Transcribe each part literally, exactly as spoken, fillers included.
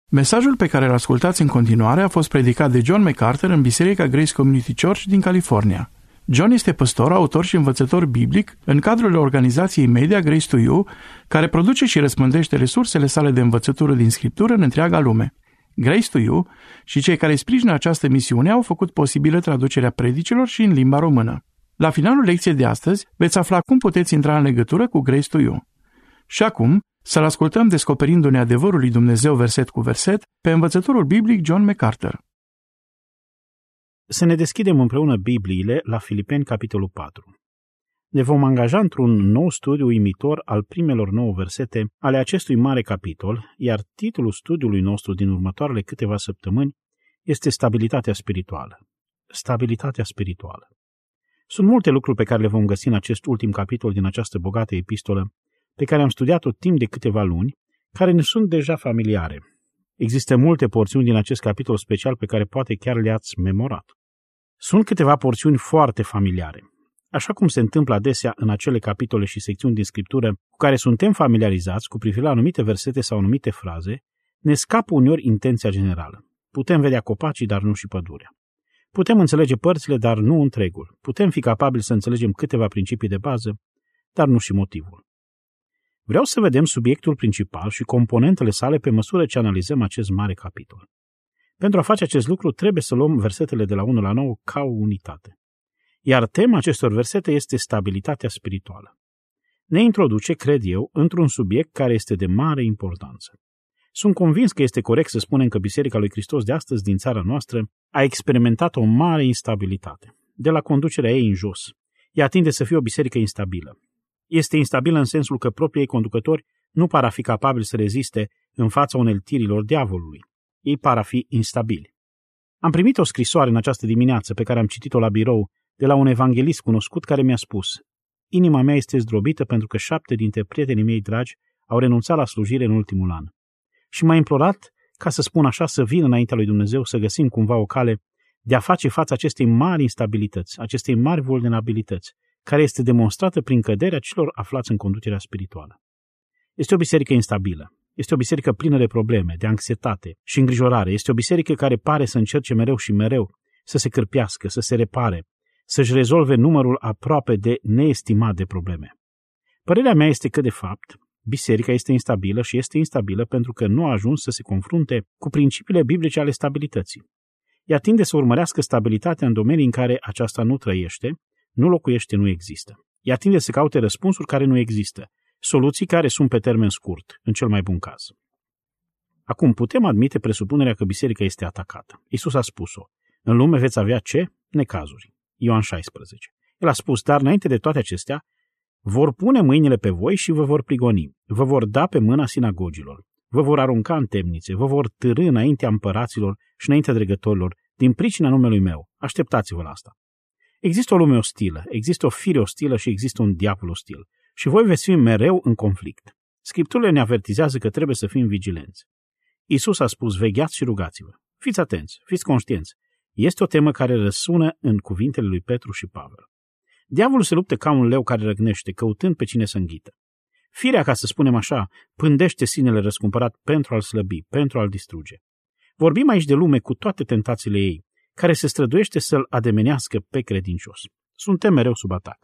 Mesajul pe care îl ascultați în continuare a fost predicat de John MacArthur în Biserica Grace Community Church din California. John este păstor, autor și învățător biblic în cadrul organizației media Grace to You, care produce și răspândește resursele sale de învățătură din Scriptură în întreaga lume. Grace to You și cei care sprijină această misiune au făcut posibilă traducerea predicilor și în limba română. La finalul lecției de astăzi veți afla cum puteți intra în legătură cu Grace to You. Și acum, să-l ascultăm descoperindu-ne adevărul lui Dumnezeu verset cu verset pe învățătorul biblic John MacArthur. Să ne deschidem împreună Bibliile la Filipeni, capitolul patru. Ne vom angaja într-un nou studiu uimitor al primelor nouă versete ale acestui mare capitol, iar titlul studiului nostru din următoarele câteva săptămâni este Stabilitatea spirituală. Stabilitatea spirituală. Sunt multe lucruri pe care le vom găsi în acest ultim capitol din această bogată epistolă, pe care am studiat-o timp de câteva luni, care ne sunt deja familiare. Există multe porțiuni din acest capitol special pe care poate chiar le-ați memorat. Sunt câteva porțiuni foarte familiare. Așa cum se întâmplă adesea în acele capitole și secțiuni din Scriptură cu care suntem familiarizați cu privire la anumite versete sau anumite fraze, ne scapă uneori intenția generală. Putem vedea copacii, dar nu și pădurea. Putem înțelege părțile, dar nu întregul. Putem fi capabili să înțelegem câteva principii de bază, dar nu și motivul. Vreau să vedem subiectul principal și componentele sale pe măsură ce analizăm acest mare capitol. Pentru a face acest lucru trebuie să luăm versetele de la unu la nouă ca o unitate. Iar tema acestor versete este stabilitatea spirituală. Ne introduce, cred eu, într-un subiect care este de mare importanță. Sunt convins că este corect să spunem că Biserica lui Hristos de astăzi din țara noastră a experimentat o mare instabilitate. De la conducerea ei în jos. Ea tinde să fie o biserică instabilă. Este instabilă în sensul că proprii ei conducători nu par a fi capabili să reziste în fața uneltirilor diavolului. Ei par a fi instabili. Am primit o scrisoare în această dimineață pe care am citit-o la birou de la un evanghelist cunoscut care mi-a spus: inima mea este zdrobită pentru că șapte dintre prietenii mei dragi au renunțat la slujire în ultimul an. Și m-a implorat, ca să spun așa, să vin înaintea lui Dumnezeu să găsim cumva o cale de a face față acestei mari instabilități, acestei mari vulnerabilități, care este demonstrată prin căderea celor aflați în conducerea spirituală. Este o biserică instabilă. Este o biserică plină de probleme, de anxietate și îngrijorare. Este o biserică care pare să încerce mereu și mereu să se cârpească, să se repare, să-și rezolve numărul aproape de neestimat de probleme. Părerea mea este că, de fapt, biserica este instabilă și este instabilă pentru că nu a ajuns să se confrunte cu principiile biblice ale stabilității. Ea tinde să urmărească stabilitatea în domenii în care aceasta nu trăiește, nu locuiește, nu există. Ea tinde să caute răspunsuri care nu există, soluții care sunt pe termen scurt, în cel mai bun caz. Acum, putem admite presupunerea că biserica este atacată. Iisus a spus-o. În lume veți avea ce? Necazuri. Ioan șaisprezece. El a spus, dar înainte de toate acestea, vor pune mâinile pe voi și vă vor prigoni, vă vor da pe mâna sinagogilor, vă vor arunca în temnițe, vă vor târî înaintea împăraților și înaintea dregătorilor, din pricina numelui meu. Așteptați-vă la asta. Există o lume ostilă, există o fire ostilă și există un diavol ostil. Și voi veți fi mereu în conflict. Scripturile ne avertizează că trebuie să fim vigilenți. Iisus a spus, vegheați și rugați-vă. Fiți atenți, fiți conștienți. Este o temă care răsună în cuvintele lui Petru și Pavel. Diavolul se luptă ca un leu care răgnește, căutând pe cine să înghită. Firea, ca să spunem așa, pândește sinele răscumpărat pentru a-l slăbi, pentru a-l distruge. Vorbim aici de lume cu toate tentațiile ei, care se străduiește să-l ademenească pe credincios. Suntem mereu sub atac.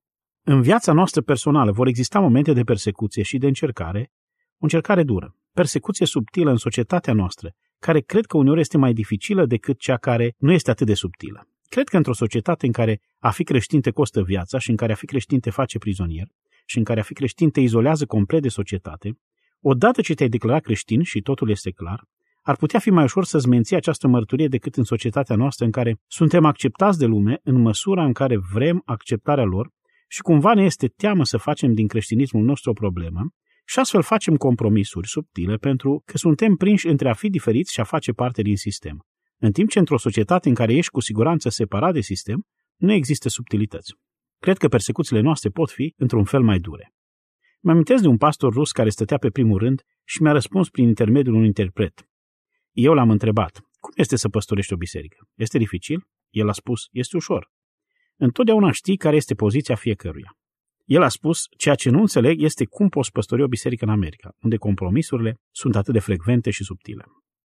În viața noastră personală vor exista momente de persecuție și de încercare, o încercare dură, persecuție subtilă în societatea noastră, care cred că uneori este mai dificilă decât cea care nu este atât de subtilă. Cred că într-o societate în care a fi creștin te costă viața și în care a fi creștin te face prizonier și în care a fi creștin te izolează complet de societate, odată ce te-ai declarat creștin și totul este clar, ar putea fi mai ușor să-ți menții această mărturie decât în societatea noastră în care suntem acceptați de lume în măsura în care vrem acceptarea lor și cumva ne este teamă să facem din creștinismul nostru o problemă și astfel facem compromisuri subtile pentru că suntem prinși între a fi diferiți și a face parte din sistem. În timp ce într-o societate în care ești cu siguranță separat de sistem, nu există subtilități. Cred că persecuțiile noastre pot fi într-un fel mai dure. Mă amintesc de un pastor rus care stătea pe primul rând și mi-a răspuns prin intermediul unui interpret. Eu l-am întrebat, cum este să păstorești o biserică? Este dificil? El a spus, este ușor. Întotdeauna știi care este poziția fiecăruia. El a spus, ceea ce nu înțeleg este cum poți păstori o biserică în America, unde compromisurile sunt atât de frecvente și subtile.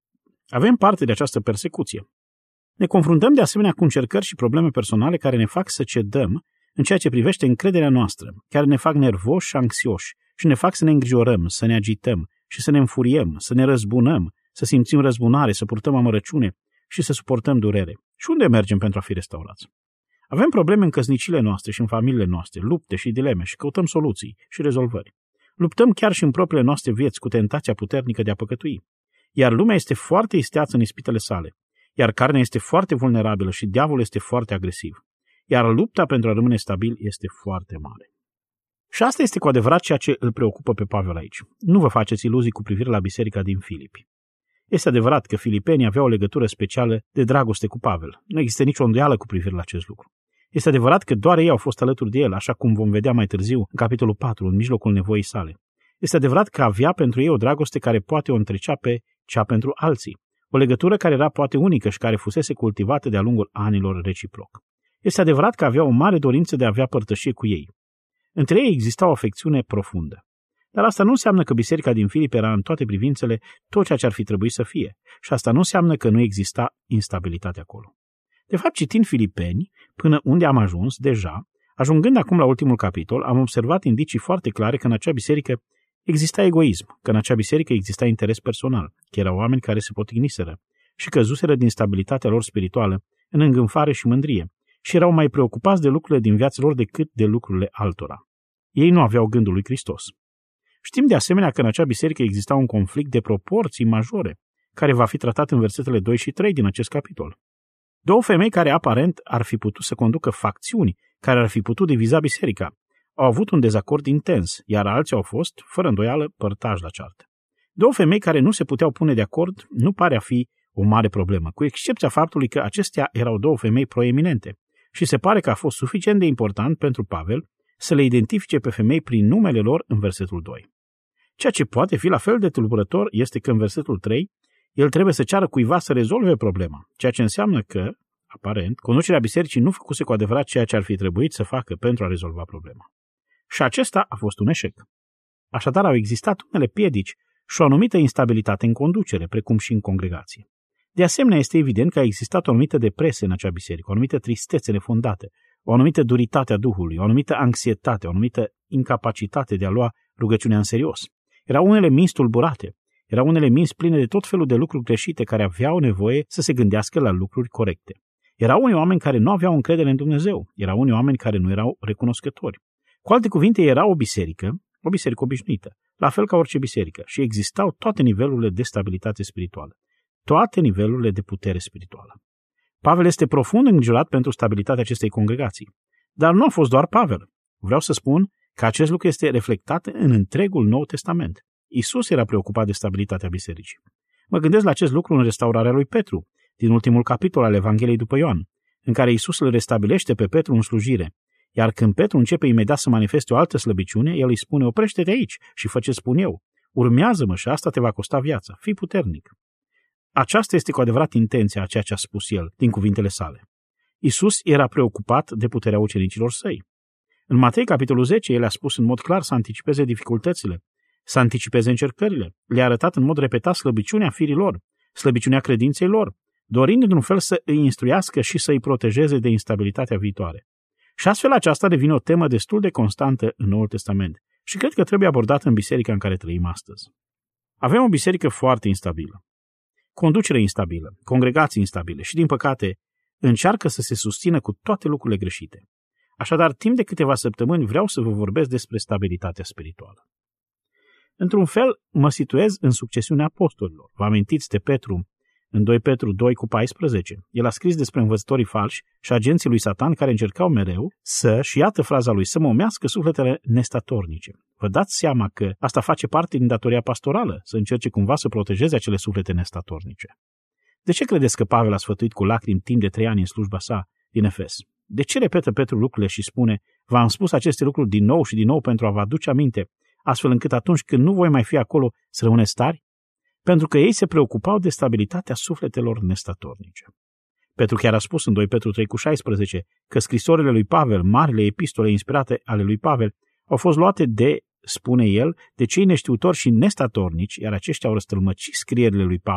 Avem parte de această persecuție. Ne confruntăm de asemenea cu încercări și probleme personale care ne fac să cedăm în ceea ce privește încrederea noastră, care ne fac nervoși și anxioși și ne fac să ne îngrijorăm, să ne agităm și să ne înfuriem, să ne răzbunăm, să simțim răzbunare, să purtăm amărăciune și să suportăm durere. Și unde mergem pentru a fi restaurați? Avem probleme în căsnicile noastre și în familiile noastre, lupte și dileme și căutăm soluții și rezolvări. Luptăm chiar și în propriile noastre vieți cu tentația puternică de a păcătui. Iar lumea este foarte isteață în ispitele sale, iar carnea este foarte vulnerabilă și diavolul este foarte agresiv. Iar lupta pentru a rămâne stabil este foarte mare. Și asta este cu adevărat ceea ce îl preocupă pe Pavel aici. Nu vă faceți iluzii cu privire la biserica din Filipi. Este adevărat că filipenii aveau o legătură specială de dragoste cu Pavel. Nu există nicio îndoială cu privire la acest lucru. Este adevărat că doar ei au fost alături de el, așa cum vom vedea mai târziu în capitolul patru, în mijlocul nevoii sale. Este adevărat că avea pentru ei o dragoste care poate o întrecea pe cea pentru alții. O legătură care era poate unică și care fusese cultivată de-a lungul anilor reciproc. Este adevărat că avea o mare dorință de a avea părtășie cu ei. Între ei exista o afecțiune profundă. Dar asta nu înseamnă că biserica din Filip era în toate privințele tot ceea ce ar fi trebuit să fie. Și asta nu înseamnă că nu exista instabilitate acolo. De fapt, citind Filipeni, până unde am ajuns deja, ajungând acum la ultimul capitol, am observat indicii foarte clare că în acea biserică exista egoism, că în acea biserică exista interes personal, că erau oameni care se potigniseră și căzuseră din stabilitatea lor spirituală în îngânfare și mândrie și erau mai preocupați de lucrurile din viața lor decât de lucrurile altora. Ei nu aveau gândul lui Hristos. Știm de asemenea că în acea biserică exista un conflict de proporții majore, care va fi tratat în versetele doi și trei din acest capitol. Două femei care aparent ar fi putut să conducă facțiuni, care ar fi putut diviza biserica, au avut un dezacord intens, iar alții au fost, fără îndoială, părtași la ceartă. Două femei care nu se puteau pune de acord nu pare a fi o mare problemă, cu excepția faptului că acestea erau două femei proeminente și se pare că a fost suficient de important pentru Pavel să le identifice pe femei prin numele lor în versetul doi. Ceea ce poate fi la fel de tulburător este că în versetul trei el trebuie să ceară cuiva să rezolve problema, ceea ce înseamnă că, aparent, conducerea bisericii nu făcuse cu adevărat ceea ce ar fi trebuit să facă pentru a rezolva problema. Și acesta a fost un eșec. Așadar, au existat unele piedici și o anumită instabilitate în conducere, precum și în congregație. De asemenea, este evident că a existat o anumită depresie în acea biserică, o anumită tristețe nefondată, o anumită duritate a Duhului, o anumită anxietate, o anumită incapacitate de a lua rugăciunea în serios. Erau unele minți tulburate, erau unele minți pline de tot felul de lucruri greșite care aveau nevoie să se gândească la lucruri corecte. Erau unii oameni care nu aveau încredere în Dumnezeu, erau unii oameni care nu erau recunoscători. Cu alte cuvinte, era o biserică, o biserică obișnuită, la fel ca orice biserică, și existau toate nivelurile de stabilitate spirituală, toate nivelurile de putere spirituală. Pavel este profund îngrijorat pentru stabilitatea acestei congregații. Dar nu a fost doar Pavel. Vreau să spun că acest lucru este reflectat în întregul Nou Testament. Iisus era preocupat de stabilitatea bisericii. Mă gândesc la acest lucru în restaurarea lui Petru, din ultimul capitol al Evangheliei după Ioan, în care Iisus îl restabilește pe Petru în slujire. Iar când Petru începe imediat să manifeste o altă slăbiciune, el îi spune: oprește-te aici și fă ce spun eu. Urmează-mă și asta te va costa viața. Fii puternic. Aceasta este cu adevărat intenția a ceea ce a spus el din cuvintele sale. Iisus era preocupat de puterea ucenicilor săi. În Matei, capitolul zece, el a spus în mod clar să anticipeze dificultățile, să anticipeze încercările. Le-a arătat în mod repetat slăbiciunea firii lor, slăbiciunea credinței lor, dorind într-un fel să îi instruiască și să îi protejeze de instabilitatea viitoare. Și astfel aceasta devine o temă destul de constantă în Noul Testament și cred că trebuie abordată în biserica în care trăim astăzi. Avem o biserică foarte instabilă, conducere instabilă, congregații instabile și, din păcate, încearcă să se susțină cu toate lucrurile greșite. Așadar, timp de câteva săptămâni vreau să vă vorbesc despre stabilitatea spirituală. Într-un fel, mă situez în succesiunea apostolilor. Vă amintiți de Petru în doi Petru doi cu paisprezece? El a scris despre învățătorii falși și agenții lui Satan care încercau mereu să, și iată fraza lui, să momească sufletele nestatornice. Vă dați seama că asta face parte din datoria pastorală, să încerce cumva să protejeze acele suflete nestatornice. De ce credeți că Pavel a sfătuit cu lacrimi timp de trei ani în slujba sa din Efes? De ce repetă Petru lucrurile și spune: v-am spus aceste lucruri din nou și din nou pentru a vă aduce aminte, astfel încât atunci când nu voi mai fi acolo să rămâneți tari? Pentru că ei se preocupau de stabilitatea sufletelor nestatornice. Petru chiar a spus în doi Petru trei cu șaisprezece că scrisorile lui Pavel, marile epistole inspirate ale lui Pavel, au fost luate de, spune el, de cei neștiutori și nestatornici, iar aceștia au răstălmăcit scrierile lui Pavel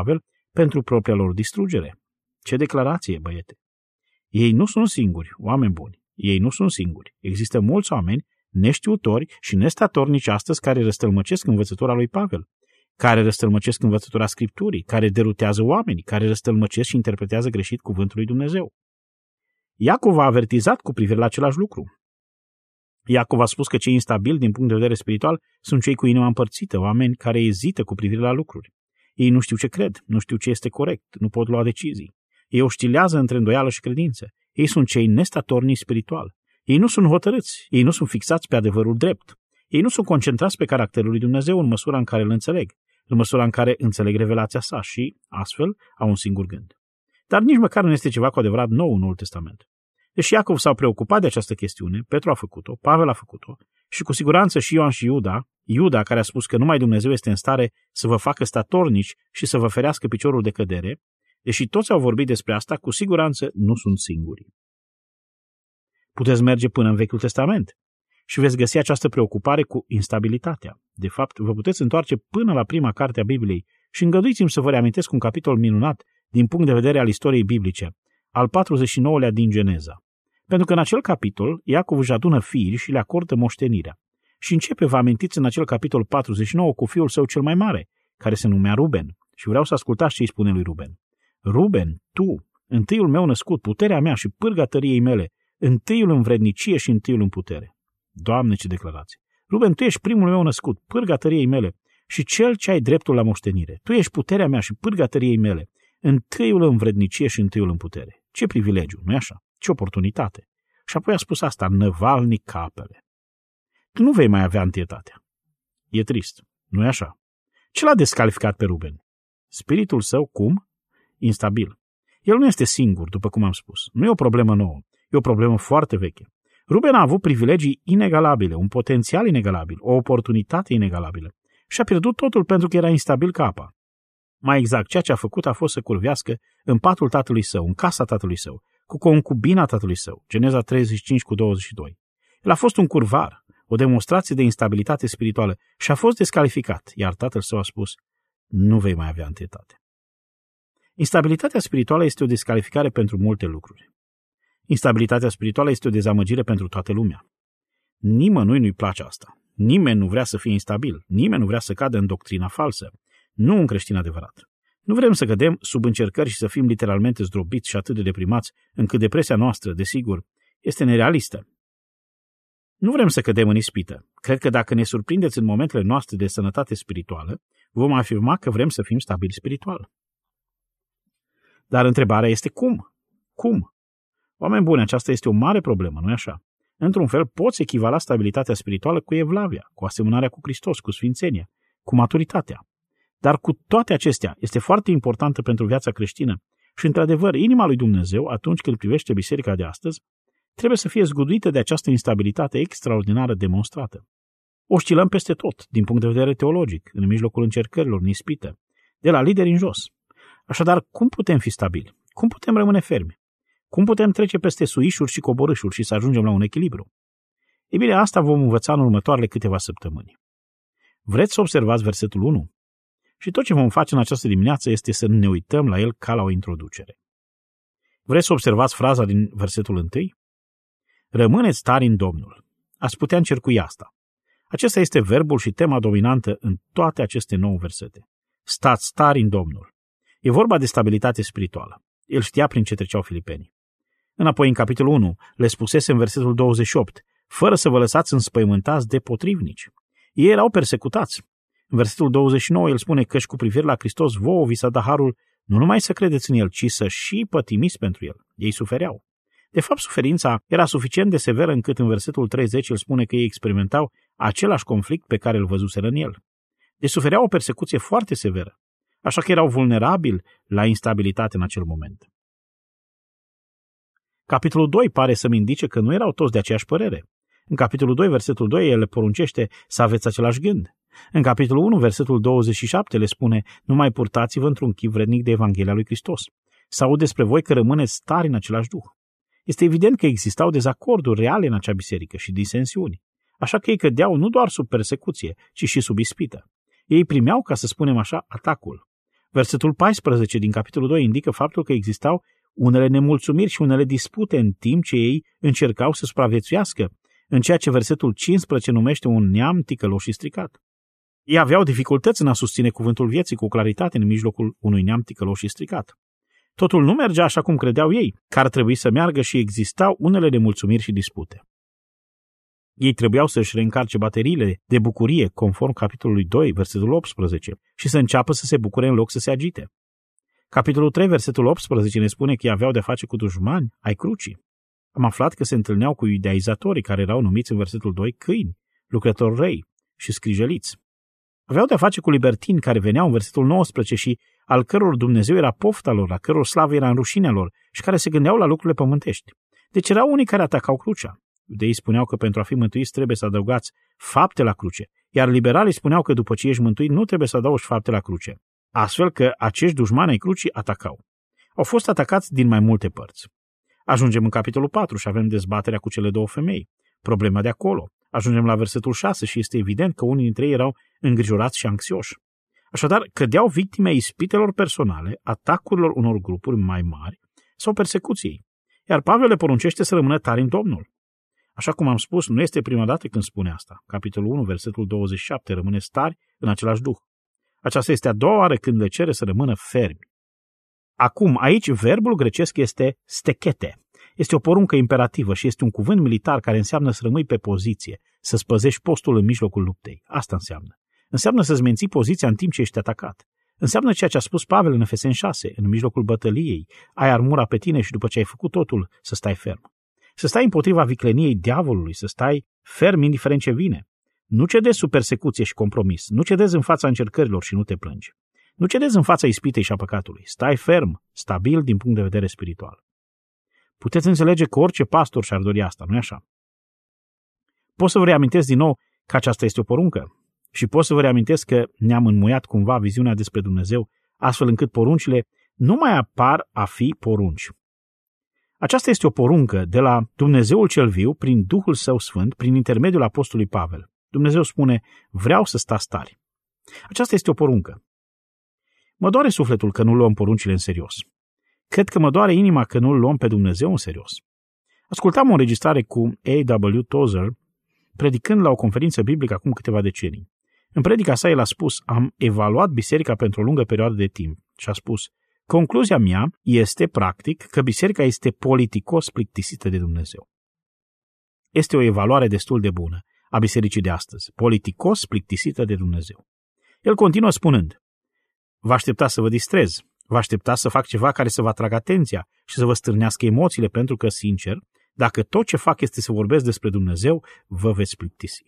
pentru propria lor distrugere. Ce declarație, băiete! Ei nu sunt singuri, oameni buni. Ei nu sunt singuri. Există mulți oameni neștiutori și nestatornici astăzi care răstălmăcesc învățătura lui Pavel, care răstălmăcesc învățătura Scripturii, care derutează oamenii, care răstălmăcesc și interpretează greșit cuvântul lui Dumnezeu. Iacov a avertizat cu privire la același lucru. Iacov a spus că cei instabili din punct de vedere spiritual sunt cei cu inima împărțită, oameni care ezită cu privire la lucruri. Ei nu știu ce cred, nu știu ce este corect, nu pot lua decizii. Ei oscilează între îndoială și credință. Ei sunt cei nestatornici spiritual. Ei nu sunt hotărâți, ei nu sunt fixați pe adevărul drept. Ei nu sunt concentrați pe caracterul lui Dumnezeu în măsura în care îl înțeleg, în măsura în care înțeleg revelația sa și, astfel, au un singur gând. Dar nici măcar nu este ceva cu adevărat nou în Noul Testament. Deși Iacov s-a preocupat de această chestiune, Petru a făcut-o, Pavel a făcut-o și cu siguranță și Ioan și Iuda, Iuda care a spus că numai Dumnezeu este în stare să vă facă statornici și să vă ferească piciorul de cădere, deși toți au vorbit despre asta, cu siguranță nu sunt singuri. Puteți merge până în Vechiul Testament și veți găsi această preocupare cu instabilitatea. De fapt, vă puteți întoarce până la prima carte a Bibliei și îngăduiți-mi să vă reamintesc un capitol minunat din punct de vedere al istoriei biblice, al patruzeci și nouălea din Geneza. Pentru că în acel capitol Iacov își adună fiii și le acordă moștenirea. Și începe, vă amintiți, în acel capitol patruzeci și nouă cu fiul său cel mai mare, care se numea Ruben. Și vreau să ascultați ce îi spune lui Ruben. Ruben, tu, întâiul meu născut, puterea mea și pârga tăriei mele, întâiul în vrednicie și întâiul în putere. Doamne, ce declarație! Ruben, tu ești primul meu născut, pârga tăriei mele și cel ce ai dreptul la moștenire. Tu ești puterea mea și pârga tăriei mele, întâiul în vrednicie și întâiul în putere. Ce privilegiu, nu-i așa? Ce oportunitate! Și apoi a spus asta, năvalnic capele. Tu nu vei mai avea întâietatea. E trist, nu-i așa? Ce l-a descalificat pe Ruben? Spiritul său, cum? Instabil. El nu este singur, după cum am spus. Nu e o problemă nouă, e o problemă foarte veche. Ruben a avut privilegii inegalabile, un potențial inegalabil, o oportunitate inegalabilă. Și a pierdut totul pentru că era instabil ca apa. Mai exact, ceea ce a făcut a fost să curvească în patul tatălui său, în casa tatălui său, cu concubina tatălui său, Geneza treizeci și cinci cu douăzeci și doi. El a fost un curvar, o demonstrație de instabilitate spirituală și a fost descalificat, iar tatăl său a spus, nu vei mai avea întâietate. Instabilitatea spirituală este o descalificare pentru multe lucruri. Instabilitatea spirituală este o dezamăgire pentru toată lumea. Nimănui nu-i place asta. Nimeni nu vrea să fie instabil, nimeni nu vrea să cadă în doctrina falsă, nu un creștin adevărat. Nu vrem să cădem sub încercări și să fim literalmente zdrobiți și atât de deprimați, încât depresia noastră, desigur, este nerealistă. Nu vrem să cădem în ispită. Cred că dacă ne surprindeți în momentele noastre de sănătate spirituală, vom afirma că vrem să fim stabili spiritual. Dar întrebarea este cum? Cum? Oameni buni, aceasta este o mare problemă, nu-i așa? Într-un fel, poți echivala stabilitatea spirituală cu evlavia, cu asemănarea cu Hristos, cu sfințenia, cu maturitatea. Dar cu toate acestea, este foarte importantă pentru viața creștină și, într-adevăr, inima lui Dumnezeu, atunci când privește biserica de astăzi, trebuie să fie zguduită de această instabilitate extraordinară demonstrată. Oscilăm peste tot, din punct de vedere teologic, în mijlocul încercărilor, în ispită, de la lideri în jos. Așadar, cum putem fi stabili? Cum putem rămâne fermi? Cum putem trece peste suișuri și coborâșuri și să ajungem la un echilibru? Ei bine, asta vom învăța în următoarele câteva săptămâni. Vreți să observați versetul unu? Și tot ce vom face în această dimineață este să ne uităm la el ca la o introducere. Vreți să observați fraza din versetul unu? Rămâneți tari în Domnul. Ați putea încercui asta. Acesta este verbul și tema dominantă în toate aceste nouă versete. Stați tari în Domnul. E vorba de stabilitate spirituală. El știa prin ce treceau filipenii. Înapoi, în capitolul unu, le spusese în versetul douăzeci și opt, fără să vă lăsați înspăimântați de potrivnici. Ei erau persecutați. În versetul douăzeci și nouă, el spune că și cu privire la Hristos vouă vi s-a dat harul nu numai să credeți în el, ci să și pătimiți pentru el. Ei sufereau. De fapt, suferința era suficient de severă încât în versetul treizeci el spune că ei experimentau același conflict pe care îl văzuseră în el. Deci sufereau o persecuție foarte severă, așa că erau vulnerabili la instabilitate în acel moment. Capitolul doi pare să-mi indice că nu erau toți de aceeași părere. În capitolul doi, versetul doi, el le poruncește să aveți același gând. În capitolul unu, versetul douăzeci și șapte, le spune, nu mai purtați-vă într-un chip vrednic de Evanghelia lui Hristos. Să aud despre voi că rămâneți tari în același duh. Este evident că existau dezacorduri reale în acea biserică și disensiuni, așa că ei cădeau nu doar sub persecuție, ci și sub ispită. Ei primeau, ca să spunem așa, atacul. Versetul paisprezece din capitolul doi indică faptul că existau unele nemulțumiri și unele dispute în timp ce ei încercau să supraviețuiască, în ceea ce versetul cincisprezece numește un neam ticălos și stricat. Ei aveau dificultăți în a susține cuvântul vieții cu claritate în mijlocul unui neam ticălos și stricat. Totul nu mergea așa cum credeau ei, că ar trebui să meargă și existau unele nemulțumiri și dispute. Ei trebuiau să-și reîncarce bateriile de bucurie, conform capitolului doi, versetul optsprezece, și să înceapă să se bucure în loc să se agite. Capitolul trei, versetul optsprezece ne spune că ei aveau de face cu dușmani ai crucii. Am aflat că se întâlneau cu iudaizatorii care erau numiți în versetul doi câini, lucrători răi și scrijeliți. Aveau de face cu libertini care veneau în versetul nouăsprezece și al căror Dumnezeu era pofta lor, a căror slavă era în rușinea lor și care se gândeau la lucrurile pământești. Deci erau unii care atacau crucea. Iudeii spuneau că pentru a fi mântuiți trebuie să adăugați fapte la cruce, iar liberalii spuneau că după ce ești mântuit nu trebuie să adaugi fapte la cruce. Astfel că acești dușmani ai crucii atacau. Au fost atacați din mai multe părți. Ajungem în capitolul patru și avem dezbaterea cu cele două femei, problema de acolo. Ajungem la versetul șase și este evident că unii dintre ei erau îngrijorați și anxioși. Așadar, cădeau victime ispitelor personale, atacurilor unor grupuri mai mari sau persecuției. Iar Pavel le poruncește să rămână tari în Domnul. Așa cum am spus, nu este prima dată când spune asta. Capitolul unu, versetul douăzeci și șapte, rămâne tari în același duh. Aceasta este a doua oară când le cere să rămână fermi. Acum, aici, verbul grecesc este stechete. Este o poruncă imperativă și este un cuvânt militar care înseamnă să rămâi pe poziție, să-ți păzești postul în mijlocul luptei. Asta înseamnă. Înseamnă să-ți menții poziția în timp ce ești atacat. Înseamnă ceea ce a spus Pavel în Efeseni șase, în mijlocul bătăliei, ai armura pe tine și după ce ai făcut totul, să stai ferm. Să stai împotriva vicleniei diavolului, să stai ferm indiferent ce vine. Nu cedezi sub persecuție și compromis, nu cedezi în fața încercărilor și nu te plângi. Nu cedezi în fața ispitei și a păcatului. Stai ferm, stabil din punct de vedere spiritual. Puteți înțelege că orice pastor și-ar dori asta, nu-i așa? Pot să vă reamintesc din nou că aceasta este o poruncă și pot să vă reamintesc că ne-am înmuiat cumva viziunea despre Dumnezeu, astfel încât poruncile nu mai apar a fi porunci. Aceasta este o poruncă de la Dumnezeul cel viu, prin Duhul Său Sfânt, prin intermediul apostolului Pavel. Dumnezeu spune, vreau să stați tari. Aceasta este o poruncă. Mă doare sufletul că nu luăm poruncile în serios. Cred că mă doare inima că nu luăm pe Dumnezeu în serios. Ascultam o înregistrare cu A W Tozer, predicând la o conferință biblică acum câteva decenii. În predica sa el a spus, am evaluat biserica pentru o lungă perioadă de timp și a spus, concluzia mea este, practic, că biserica este politicos plictisită de Dumnezeu. Este o evaluare destul de bună a bisericii de astăzi, politicos plictisită de Dumnezeu. El continuă spunând, vă așteptați să vă distrez, vă așteptați să fac ceva care să vă atragă atenția și să vă stârnească emoțiile, pentru că, sincer, dacă tot ce fac este să vorbesc despre Dumnezeu, vă veți plictisi.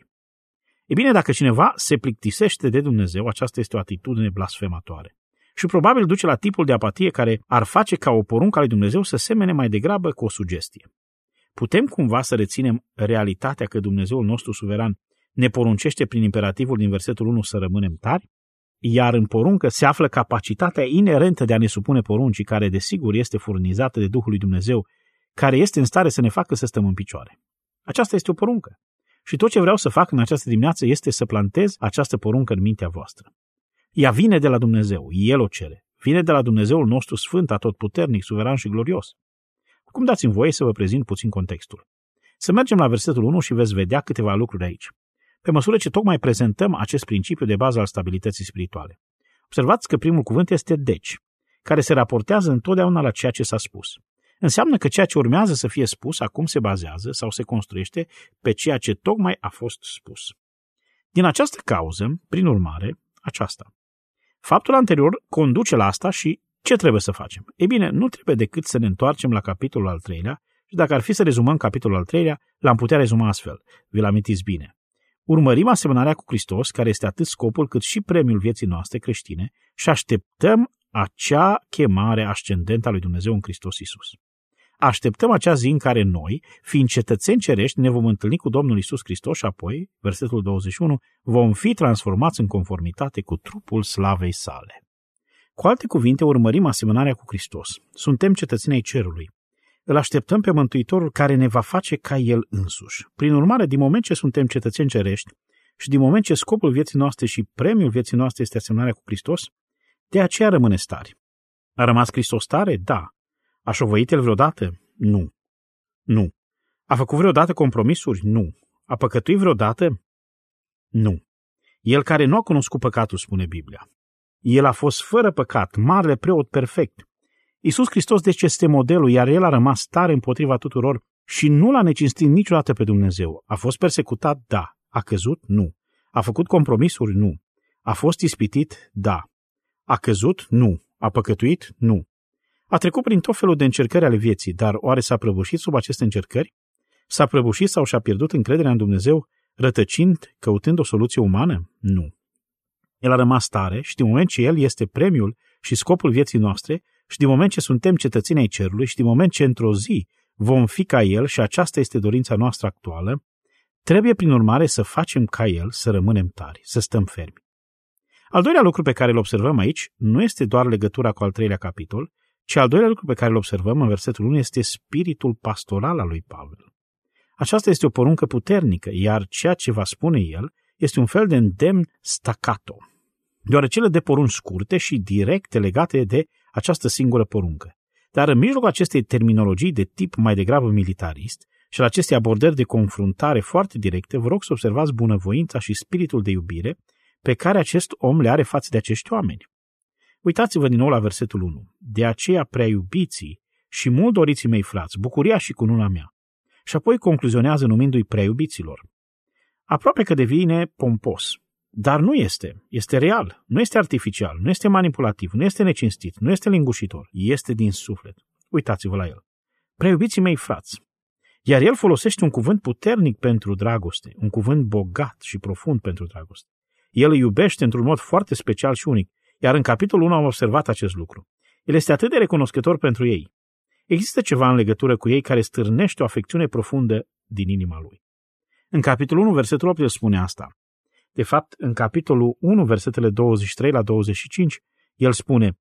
E bine, dacă cineva se plictisește de Dumnezeu, aceasta este o atitudine blasfematoare. Și probabil duce la tipul de apatie care ar face ca o poruncă a lui Dumnezeu să semene mai degrabă cu o sugestie. Putem cumva să reținem realitatea că Dumnezeul nostru suveran ne poruncește prin imperativul din versetul unu să rămânem tari? Iar în poruncă se află capacitatea inerentă de a ne supune poruncii, care desigur este furnizată de Duhul lui Dumnezeu, care este în stare să ne facă să stăm în picioare. Aceasta este o poruncă. Și tot ce vreau să fac în această dimineață este să plantez această poruncă în mintea voastră. Ea vine de la Dumnezeu, El o cere. Vine de la Dumnezeul nostru sfânt, atotputernic, suveran și glorios. Acum dați-mi voie să vă prezint puțin contextul. Să mergem la versetul unu și veți vedea câteva lucruri aici. Pe măsură ce tocmai prezentăm acest principiu de bază al stabilității spirituale. Observați că primul cuvânt este deci, care se raportează întotdeauna la ceea ce s-a spus. Înseamnă că ceea ce urmează să fie spus acum se bazează sau se construiește pe ceea ce tocmai a fost spus. Din această cauză, prin urmare, aceasta. Faptul anterior conduce la asta și ce trebuie să facem? Ei bine, nu trebuie decât să ne întoarcem la capitolul al treilea și dacă ar fi să rezumăm capitolul al treilea, l-am putea rezuma astfel. Vi-l amintiți bine. Urmărim asemănarea cu Hristos, care este atât scopul cât și premiul vieții noastre creștine, și așteptăm acea chemare ascendentă a lui Dumnezeu în Hristos Iisus. Așteptăm acea zi în care noi, fiind cetățeni cerești, ne vom întâlni cu Domnul Iisus Hristos și apoi, versetul douăzeci și unu, vom fi transformați în conformitate cu trupul slavei sale. Cu alte cuvinte, urmărim asemănarea cu Hristos. Suntem cetățeni ai cerului. Îl așteptăm pe Mântuitorul care ne va face ca El însuși. Prin urmare, din moment ce suntem cetățeni cerești și din moment ce scopul vieții noastre și premiul vieții noastre este asemănarea cu Hristos, De aceea rămâneți tari. A rămas Hristos tare? Da. A șovăit El vreodată? Nu. Nu. A făcut vreodată compromisuri? Nu. A păcătuit vreodată? Nu. El care nu a cunoscut păcatul, spune Biblia. El a fost fără păcat, marele preot perfect. Iisus Hristos deci este modelul, iar El a rămas tare împotriva tuturor și nu l-a necinstit niciodată pe Dumnezeu. A fost persecutat? Da. A căzut? Nu. A făcut compromisuri? Nu. A fost ispitit? Da. A căzut? Nu. A păcătuit? Nu. A trecut prin tot felul de încercări ale vieții, dar oare s-a prăbușit sub aceste încercări? S-a prăbușit sau și-a pierdut încrederea în Dumnezeu, rătăcind, căutând o soluție umană? Nu. El a rămas tare și din moment ce El este premiul și scopul vieții noastre și din moment ce suntem cetățeni ai cerului și din moment ce într-o zi vom fi ca El și aceasta este dorința noastră actuală, trebuie prin urmare să facem ca El, să rămânem tari, să stăm fermi. Al doilea lucru pe care îl observăm aici nu este doar legătura cu al treilea capitol, ci al doilea lucru pe care îl observăm în versetul unu este spiritul pastoral al lui Pavel. Aceasta este o poruncă puternică, iar ceea ce va spune el este un fel de îndemn staccato, deoarece le dă porunci scurte și directe legate de această singură poruncă. Dar în mijlocul acestei terminologii de tip mai degrabă militarist și al acestei abordări de confruntare foarte directe, vă rog să observați bunăvoința și spiritul de iubire pe care acest om le are față de acești oameni. Uitați-vă din nou la versetul unu. De aceea, prea iubiții și mult doriții mei frați, bucuria și cununa mea. Și apoi concluzionează numindu-i prea iubiților. Aproape că devine pompos, dar nu este. Este real, nu este artificial, nu este manipulativ, nu este necinstit, nu este lingușitor, este din suflet. Uitați-vă la el. Prea iubiții mei frați. Iar el folosește un cuvânt puternic pentru dragoste, un cuvânt bogat și profund pentru dragoste. El îi iubește într-un mod foarte special și unic, iar în capitolul unu am observat acest lucru. El este atât de recunoscător pentru ei. Există ceva în legătură cu ei care stârnește o afecțiune profundă din inima lui. În capitolul unu, versetul opt, el spune asta. De fapt, în capitolul unu, versetele douăzeci și trei la douăzeci și cinci, el spune: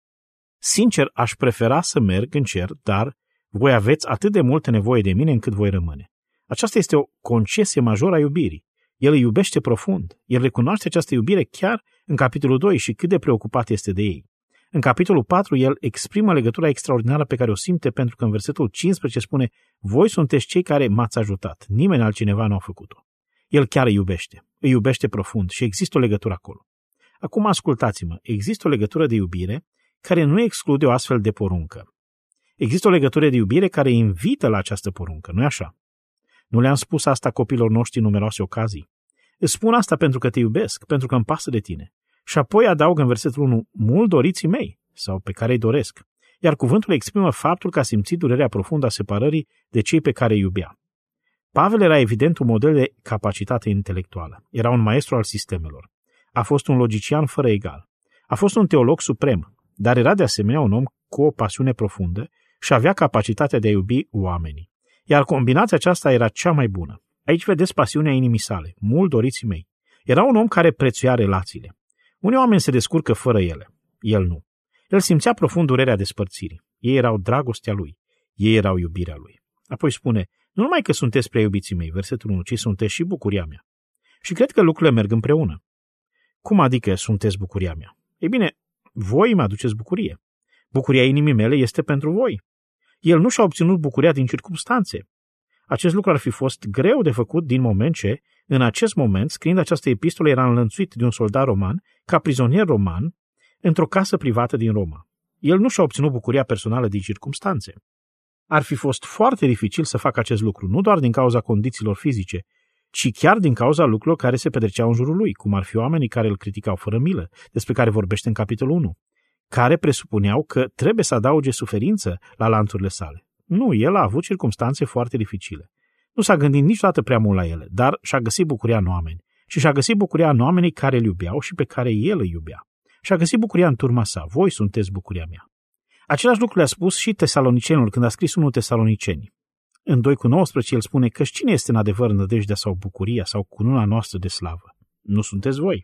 Sincer, aș prefera să merg în cer, dar voi aveți atât de multă nevoie de mine încât voi rămâne. Aceasta este o concesie majoră a iubirii. El îi iubește profund. El recunoaște această iubire chiar în capitolul doi și cât de preocupat este de ei. În capitolul patru, el exprimă legătura extraordinară pe care o simte pentru că în versetul cincisprezece spune: Voi sunteți cei care m-ați ajutat. Nimeni altcineva nu a făcut-o. El chiar îi iubește. Îi iubește profund și există o legătură acolo. Acum ascultați-mă. Există o legătură de iubire care nu exclude o astfel de poruncă. Există o legătură de iubire care invită la această poruncă, nu-i așa? Nu le-am spus asta copiilor noștri în numeroase ocazii? Îți spun asta pentru că te iubesc, pentru că îmi pasă de tine. Și apoi adaugă în versetul unu, mult doriții mei, sau pe care îi doresc. Iar cuvântul exprimă faptul că a simțit durerea profundă a separării de cei pe care îi iubea. Pavel era evident un model de capacitate intelectuală. Era un maestru al sistemelor. A fost un logician fără egal. A fost un teolog suprem, dar era de asemenea un om cu o pasiune profundă și avea capacitatea de a iubi oamenii. Iar combinația aceasta era cea mai bună. Aici vedeți pasiunea inimii sale, mult doriții mei. Era un om care prețuia relațiile. Unii oameni se descurcă fără ele, el nu. El simțea profund durerea despărțirii. Ei erau dragostea lui, ei erau iubirea lui. Apoi spune, nu numai că sunteți prea iubiții mei, versetul unu, ci sunteți și bucuria mea. Și cred că lucrurile merg împreună. Cum adică sunteți bucuria mea? Ei bine, voi mă aduceți bucurie. Bucuria inimii mele este pentru voi. El nu și-a obținut bucuria din circumstanțe. Acest lucru ar fi fost greu de făcut din moment ce, în acest moment, scriind această epistolă, era înlănțuit de un soldat roman, ca prizonier roman, într-o casă privată din Roma. El nu și-a obținut bucuria personală din circumstanțe. Ar fi fost foarte dificil să facă acest lucru, nu doar din cauza condițiilor fizice, ci chiar din cauza lucrurilor care se petreceau în jurul lui, cum ar fi oamenii care îl criticau fără milă, despre care vorbește în capitolul unu, care presupuneau că trebuie să adauge suferință la lanțurile sale. Nu, el a avut circumstanțe foarte dificile. Nu s-a gândit niciodată prea mult la ele, dar și-a găsit bucuria în oameni. Și și-a găsit bucuria în oamenii care îl iubeau și pe care el îi iubea. Și-a găsit bucuria în turma sa. Voi sunteți bucuria mea. Același lucru le-a spus și tesalonicenilor când a scris unu Tesaloniceni. În doi cu nouăsprezece el spune că cine este în adevăr nădejdea sau bucuria sau cununa noastră de slavă? Nu sunteți voi.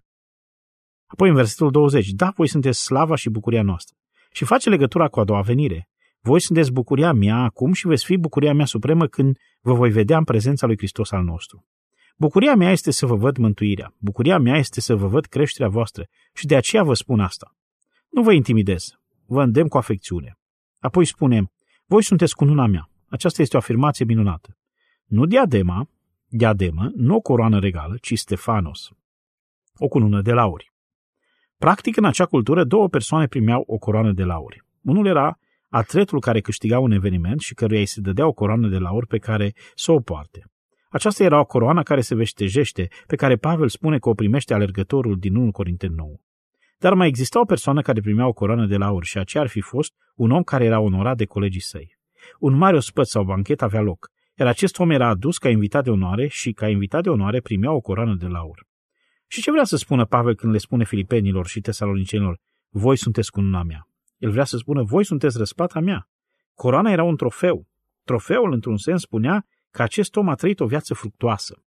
Apoi în versetul douăzeci, da, voi sunteți slava și bucuria noastră. Și face legătura cu a doua venire. Voi sunteți bucuria mea acum și veți fi bucuria mea supremă când vă voi vedea în prezența lui Hristos al nostru. Bucuria mea este să vă văd mântuirea. Bucuria mea este să vă văd creșterea voastră și de aceea vă spun asta. Nu vă intimidez, vă îndemn cu afecțiune. Apoi spune, voi sunteți cununa mea. Aceasta este o afirmație minunată. Nu diadema, diademă, nu o coroană regală, ci Stefanos, o cunună de lauri. Practic, în acea cultură, două persoane primeau o coroană de lauri. Unul era atletul care câștiga un eveniment și căruia îi se dădea o coroană de lauri pe care să o poarte. Aceasta era o coroană care se veștejește, pe care Pavel spune că o primește alergătorul din unu Corinteni nouă. Dar mai exista o persoană care primea o coroană de lauri și aceea ar fi fost un om care era onorat de colegii săi. Un mare ospăț sau banchet avea loc, iar acest om era adus ca invitat de onoare și ca invitat de onoare primea o coroană de laur. Și ce vrea să spună Pavel când le spune filipenilor și tesalonicenilor, voi sunteți cununa mea? El vrea să spună, voi sunteți răsplata mea. Coroana era un trofeu. Trofeul, într-un sens, spunea că acest om a trăit o viață fructuoasă.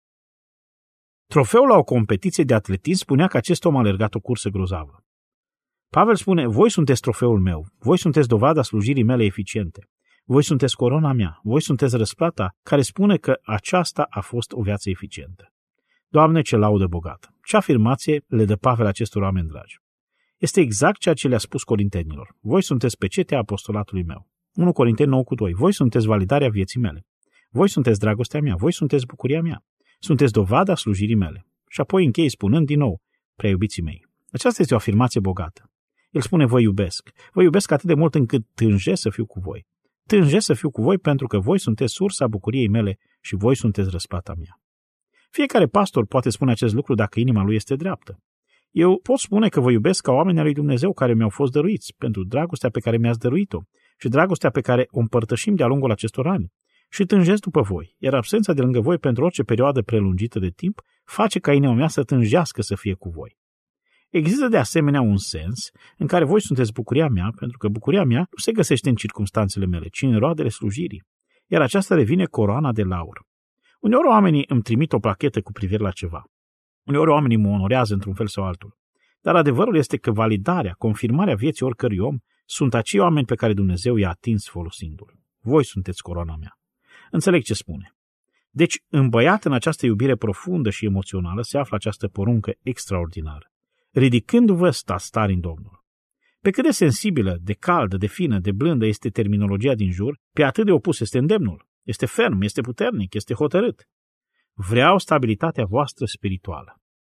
Trofeul la o competiție de atletism spunea că acest om a alergat o cursă grozavă. Pavel spune, voi sunteți trofeul meu, voi sunteți dovada slujirii mele eficiente, voi sunteți corona mea, voi sunteți răsplata care spune că aceasta a fost o viață eficientă. Doamne, ce laudă bogată! Ce afirmație le dă Pavel acestor oameni dragi? Este exact ceea ce le-a spus corintenilor. Voi sunteți pecetea apostolatului meu. unu Corinteni nouă cu doi. Voi sunteți validarea vieții mele. Voi sunteți dragostea mea. Voi sunteți bucuria mea. Sunteți dovada slujirii mele. Și apoi închei spunând din nou, prea iubiții mei. Aceasta este o afirmație bogată. El spune, vă iubesc. Vă iubesc atât de mult încât tânjesc să fiu cu voi. Tânjesc să fiu cu voi pentru că voi sunteți sursa bucuriei mele și voi sunteți răsplata mea. Fiecare pastor poate spune acest lucru dacă inima lui este dreaptă. Eu pot spune că vă iubesc ca oameni al lui Dumnezeu care mi-au fost dăruiți, pentru dragostea pe care mi-ați dăruit-o și dragostea pe care o împărtășim de-a lungul acestor ani. Și tânjesc după voi, iar absența de lângă voi pentru orice perioadă prelungită de timp face ca inima mea să tânjească să fie cu voi. Există de asemenea un sens în care voi sunteți bucuria mea, pentru că bucuria mea nu se găsește în circumstanțele mele, ci în roadele slujirii, iar aceasta devine coroana de laur. Uneori oamenii îmi trimit o plachetă cu privire la ceva. Uneori oamenii mă onorează într-un fel sau altul. Dar adevărul este că validarea, confirmarea vieții oricărui om sunt acei oameni pe care Dumnezeu i-a atins folosindu-l. Voi sunteți coroana mea. Înțeleg ce spune. Deci, îmbăiat în această iubire profundă și emoțională se află această poruncă extraordinară. Ridicându-vă, stați tari în Domnul. Pe cât de sensibilă, de caldă, de fină, de blândă este terminologia din jur, pe atât de opus este îndemnul. Este ferm, este puternic, este hotărât. Vreau stabilitatea voastră spirituală.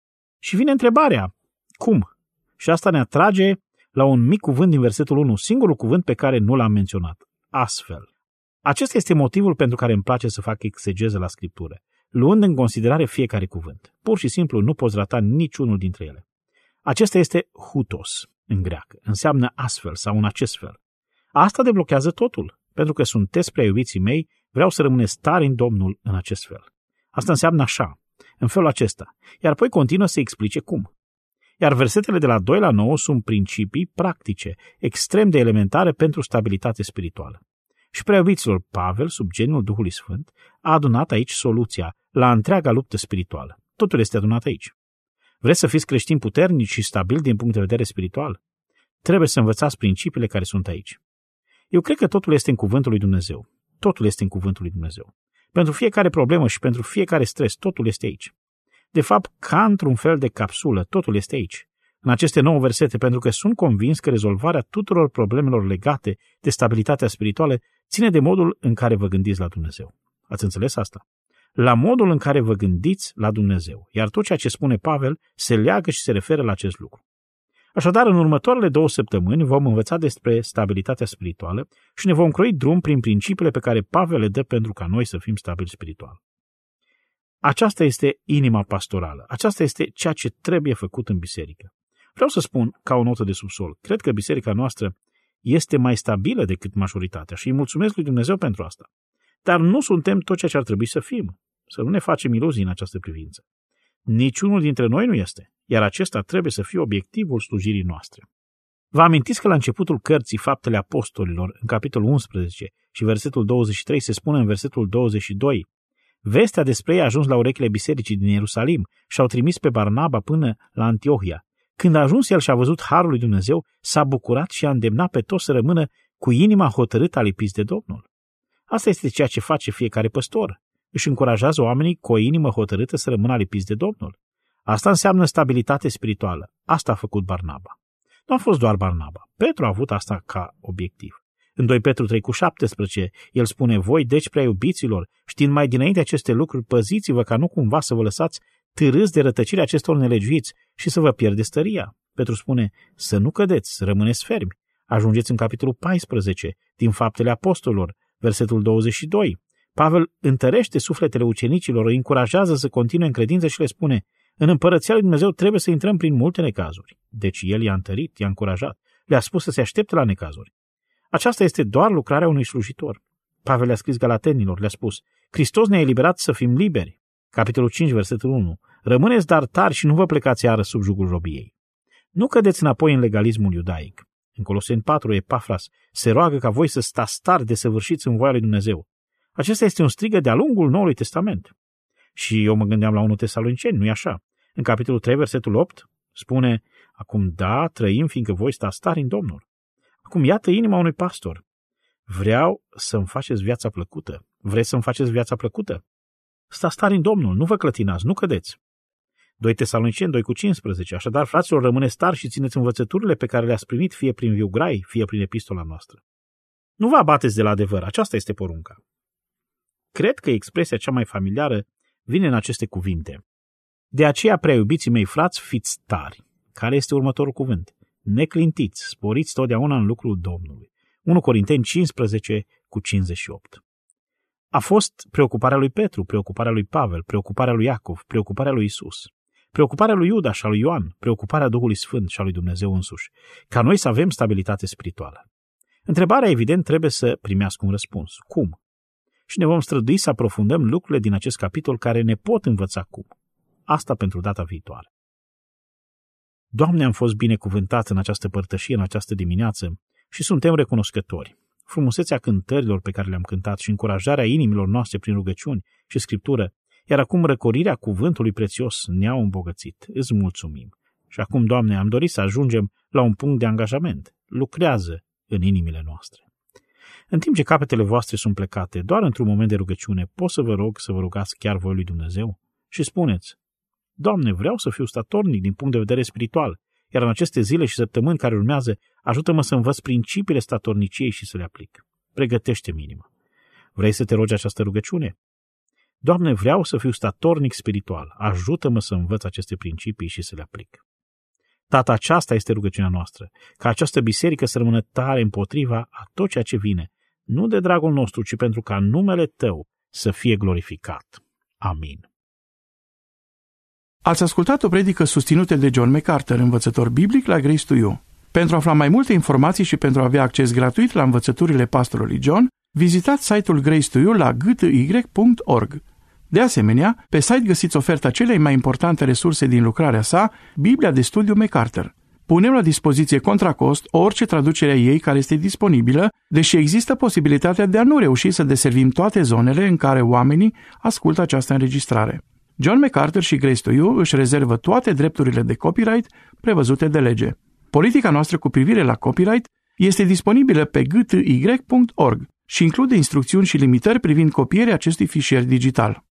Și vine întrebarea, cum? Și asta ne atrage la un mic cuvânt din versetul unu, singurul cuvânt pe care nu l-am menționat. Astfel. Acesta este motivul pentru care îmi place să fac exegeză la Scriptură, luând în considerare fiecare cuvânt. Pur și simplu nu poți rata niciunul dintre ele. Acesta este hutos în greacă, înseamnă astfel sau în acest fel. Asta deblochează totul, pentru că sunteți prea iubiții mei, vreau să rămâneți tari în Domnul în acest fel. Asta înseamnă așa, în felul acesta, iar apoi continuă să explice cum. Iar versetele de la doi la nouă sunt principii practice, extrem de elementare pentru stabilitate spirituală. Și prea iubiților, Pavel, sub geniul Duhului Sfânt, a adunat aici soluția la întreaga luptă spirituală. Totul este adunat aici. Vreți să fiți creștini puternici și stabili din punct de vedere spiritual? Trebuie să învățați principiile care sunt aici. Eu cred că totul este în cuvântul lui Dumnezeu. Totul este în cuvântul lui Dumnezeu. Pentru fiecare problemă și pentru fiecare stres, totul este aici. De fapt, ca într-un fel de capsulă, totul este aici. În aceste nouă versete, pentru că sunt convins că rezolvarea tuturor problemelor legate de stabilitatea spirituală ține de modul în care vă gândiți la Dumnezeu. Ați înțeles asta? La modul în care vă gândiți la Dumnezeu. Iar tot ceea ce spune Pavel se leagă și se referă la acest lucru. Așadar, în următoarele două săptămâni vom învăța despre stabilitatea spirituală și ne vom croi drum prin principiile pe care Pavel le dă pentru ca noi să fim stabili spiritual. Aceasta este inima pastorală. Aceasta este ceea ce trebuie făcut în biserică. Vreau să spun, ca o notă de subsol, cred că biserica noastră este mai stabilă decât majoritatea și îi mulțumesc lui Dumnezeu pentru asta. Dar nu suntem tot ceea ce ar trebui să fim. Să nu ne facem iluzii în această privință. Niciunul dintre noi nu este, iar acesta trebuie să fie obiectivul slujirii noastre. Vă amintiți că la începutul cărții Faptele Apostolilor, în capitolul unsprezece și versetul douăzeci și trei, se spune în versetul douăzeci și doi, vestea despre ei a ajuns la urechile bisericii din Ierusalim și au trimis pe Barnaba până la Antiohia. Când a ajuns el și a văzut harul lui Dumnezeu, s-a bucurat și a îndemnat pe toți să rămână cu inima hotărâtă alipiți de Domnul. Asta este ceea ce face fiecare păstor. Își încurajează oamenii cu o inimă hotărâtă să rămână alipiți de Domnul. Asta înseamnă stabilitate spirituală. Asta a făcut Barnaba. Nu a fost doar Barnaba. Petru a avut asta ca obiectiv. În doi Petru trei cu șaptesprezece, el spune, voi, deci prea iubiților, știind mai dinainte aceste lucruri, păziți-vă ca nu cumva să vă lăsați târâți de rătăcirea acestor nelegiuiți și să vă pierdeți tăria. Petru spune, să nu cădeți, rămâneți fermi. Ajungeți în capitolul paisprezece, din Faptele Apostolilor, versetul douăzeci și doi. Pavel întărește sufletele ucenicilor, îi încurajează să continue în credință și le spune, în împărăția lui Dumnezeu trebuie să intrăm prin multe necazuri. Deci el i-a întărit, i-a încurajat, le-a spus să se aștepte la necazuri. Aceasta este doar lucrarea unui slujitor. Pavel le-a scris Galatenilor, le-a spus, Hristos ne-a eliberat să fim liberi. Capitolul cinci, versetul unu. Rămâneți dar tari și nu vă plecați iară sub jugul robiei. Nu cădeți înapoi în legalismul iudaic. În Coloseni patru, Epafras se roagă ca voi să stați tari desăvârșiți în voia lui Dumnezeu. Acesta este un strigă de-a lungul Noului Testament. Și eu mă gândeam la unu Tesaloniceni, nu-i așa? În capitolul trei, versetul opt, spune, acum da, trăim fiindcă voi stați tari în Domnul. Acum iată inima unui pastor. Vreau să-mi faceți viața plăcută. Vreți să-mi faceți viața plăcută? Stați tari în Domnul, nu vă clătinați, nu cădeți. doi Tesaloniceni doi cu cincisprezece. Așadar, fraților, rămâneți tari și țineți învățăturile pe care le-ați primit fie prin viu grai, fie prin epistola noastră. Nu vă abateți de la adevăr, aceasta este porunca. Cred că expresia cea mai familiară vine în aceste cuvinte. De aceea, prea iubiții mei frați, fiți tari. Care este următorul cuvânt? Neclintiți, sporiți totdeauna în lucrul Domnului. unu Corinteni cincisprezece cu cincizeci și opt. A fost preocuparea lui Petru, preocuparea lui Pavel, preocuparea lui Iacov, preocuparea lui Isus, preocuparea lui Iuda și a lui Ioan, preocuparea Duhului Sfânt și a lui Dumnezeu însuși, ca noi să avem stabilitate spirituală. Întrebarea, evident, trebuie să primească un răspuns. Cum? Și ne vom strădui să aprofundăm lucrurile din acest capitol care ne pot învăța cum. Asta pentru data viitoare. Doamne, am fost binecuvântați în această părtășie, în această dimineață și suntem recunoscători. Frumusețea cântărilor pe care le-am cântat și încurajarea inimilor noastre prin rugăciuni și scriptură, iar acum răcorirea cuvântului prețios ne-au îmbogățit. Îți mulțumim. Și acum, Doamne, am dorit să ajungem la un punct de angajament. Lucrează în inimile noastre. În timp ce capetele voastre sunt plecate, doar într-un moment de rugăciune, pot să vă rog să vă rugați chiar voi lui Dumnezeu? Și spuneți, Doamne, vreau să fiu statornic din punct de vedere spiritual, iar în aceste zile și săptămâni care urmează, ajută-mă să învăț principiile statorniciei și să le aplic. Pregătește-mi inima. Vrei să te rogi această rugăciune? Doamne, vreau să fiu statornic spiritual. Ajută-mă să învăț aceste principii și să le aplic. Tată, aceasta este rugăciunea noastră, ca această biserică să rămână tare împotriva a tot ceea ce vine, nu de dragul nostru, ci pentru ca numele Tău să fie glorificat. Amin. Ați ascultat o predică susținută de John MacArthur, învățător biblic la Grace to You. Pentru a afla mai multe informații și pentru a avea acces gratuit la învățăturile pastorului John, vizitați site-ul Grace to You la g t y punct org. De asemenea, pe site găsiți oferta celei mai importante resurse din lucrarea sa, Biblia de studiu MacArthur. Punem la dispoziție contra cost orice traducere a ei care este disponibilă, deși există posibilitatea de a nu reuși să deservim toate zonele în care oamenii ascultă această înregistrare. John MacArthur și Grace to You își rezervă toate drepturile de copyright prevăzute de lege. Politica noastră cu privire la copyright este disponibilă pe g t y punct org și include instrucțiuni și limitări privind copierea acestui fișier digital.